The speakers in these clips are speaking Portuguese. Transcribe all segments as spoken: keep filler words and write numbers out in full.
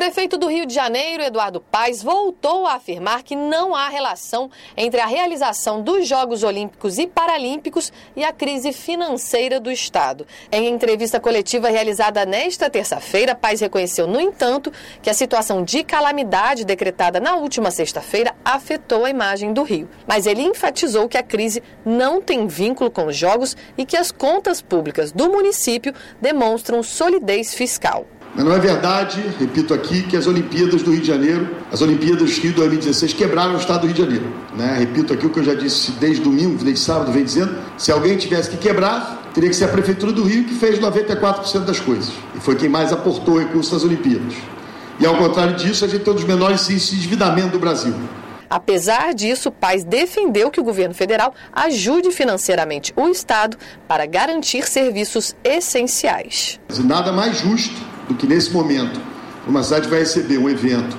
prefeito do Rio de Janeiro, Eduardo Paes, voltou a afirmar que não há relação entre a realização dos Jogos Olímpicos e Paralímpicos e a crise financeira do Estado. Em entrevista coletiva realizada nesta terça-feira, Paes reconheceu, no entanto, que a situação de calamidade decretada na última sexta-feira afetou a imagem do Rio. Mas ele enfatizou que a crise não tem vínculo com os Jogos e que as contas públicas do município demonstram solidez fiscal. Mas não é verdade, repito aqui, que as Olimpíadas do Rio de Janeiro, as Olimpíadas Rio dois mil e dezesseis, quebraram o Estado do Rio de Janeiro. Né? Repito aqui o que eu já disse desde domingo, desde sábado, vem dizendo, se alguém tivesse que quebrar, teria que ser a Prefeitura do Rio, que fez noventa e quatro por cento das coisas. E foi quem mais aportou recursos às Olimpíadas. E ao contrário disso, a gente tem um dos menores índices de endividamento do Brasil. Apesar disso, Paes defendeu que o governo federal ajude financeiramente o Estado para garantir serviços essenciais. E nada mais justo do que nesse momento uma cidade vai receber um evento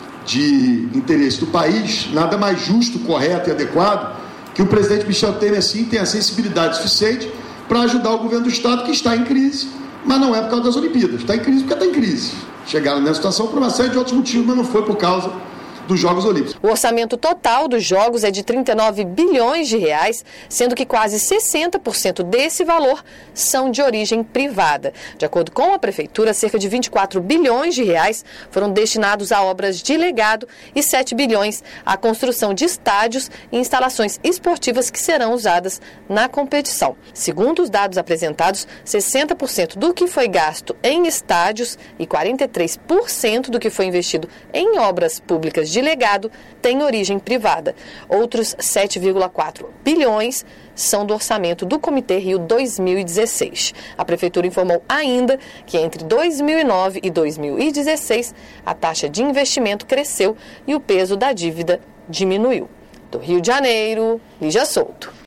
de interesse do país, nada mais justo, correto e adequado que o presidente Michel Temer assim tenha sensibilidade suficiente para ajudar o governo do Estado, que está em crise, mas não é por causa das Olimpíadas, está em crise porque está em crise. Chegaram nessa situação por uma série de outros motivos, mas não foi por causa dos Jogos Olímpicos. O orçamento total dos Jogos é de trinta e nove bilhões de reais, sendo que quase sessenta por cento desse valor são de origem privada. De acordo com a Prefeitura, cerca de vinte e quatro bilhões de reais foram destinados a obras de legado e sete bilhões à construção de estádios e instalações esportivas que serão usadas na competição. Segundo os dados apresentados, sessenta por cento do que foi gasto em estádios e quarenta e três por cento do que foi investido em obras públicas de de legado tem origem privada. Outros sete vírgula quatro bilhões são do orçamento do Comitê Rio dois mil e dezesseis. A Prefeitura informou ainda que entre dois mil e nove e dois mil e dezesseis a taxa de investimento cresceu e o peso da dívida diminuiu. Do Rio de Janeiro, Lígia Souto.